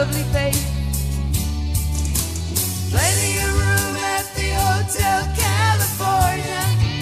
lovely face. Plenty of room at the Hotel California.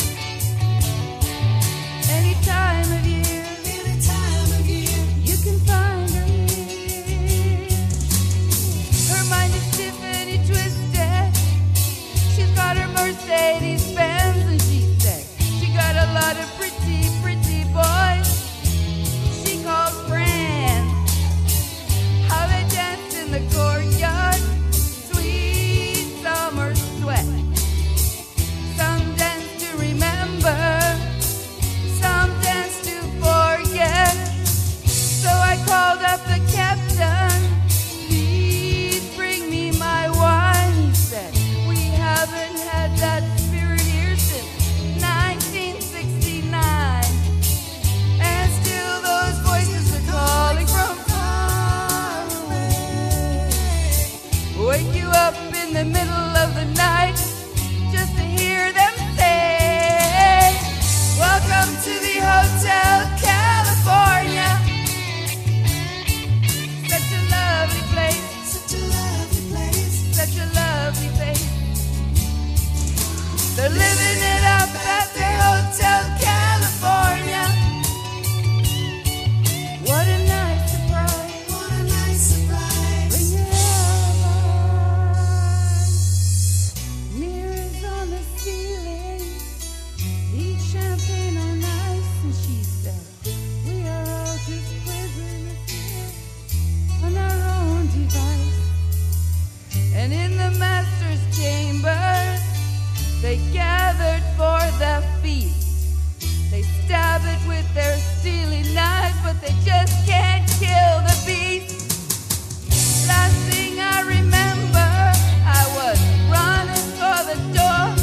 Any time of year, you can find her here. Her mind is Tiffany twisted. She's got her Mercedes Benz, and she said she got a lot of pretty, pretty boys she calls friends. How they dance in the courtyard, sweet summer sweat. Some dance to remember, some dance to forget. So I called up the captain, please bring me my wine. He said, we haven't had that spirit here since 1969. And still those voices are calling from far away. Wake you up in the middle of the night just to hear them say, welcome to the Hotel California. Such a lovely place, such a lovely place, such a lovely place. They're living it up at the Hotel California. What a nice surprise, what a nice surprise. Bring it on. Mirrors on the ceiling, eat champagne on ice, and she said, we are all just prisoners here on our own device. And in the master's chambers, they gathered for the feast. They stab it with their steely knives, but they just can't kill the beast. Last thing I remember, I was running for the door.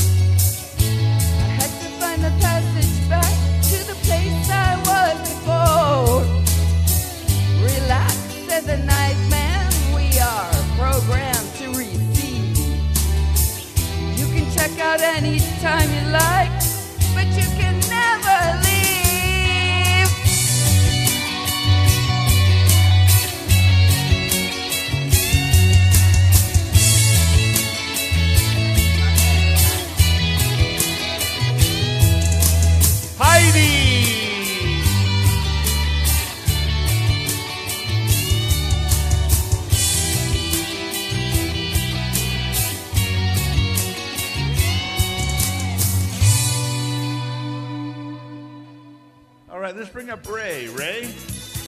I had to find the passage back to the place I was before. Relax, said the night man, we are programmed to receive. You can check out any time you like, but you can never leave. Heidi! All right, let's bring up Ray. Ray?